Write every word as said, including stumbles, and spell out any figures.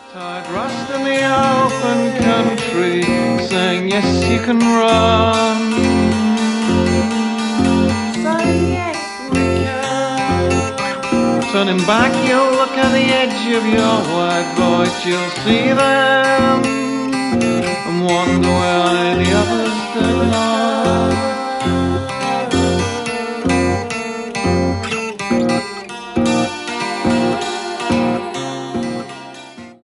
Tied rust in the open country, saying yes you can run. So yes we can. Turning back you'll look at the edge of your white void, you'll see them and wonder why the others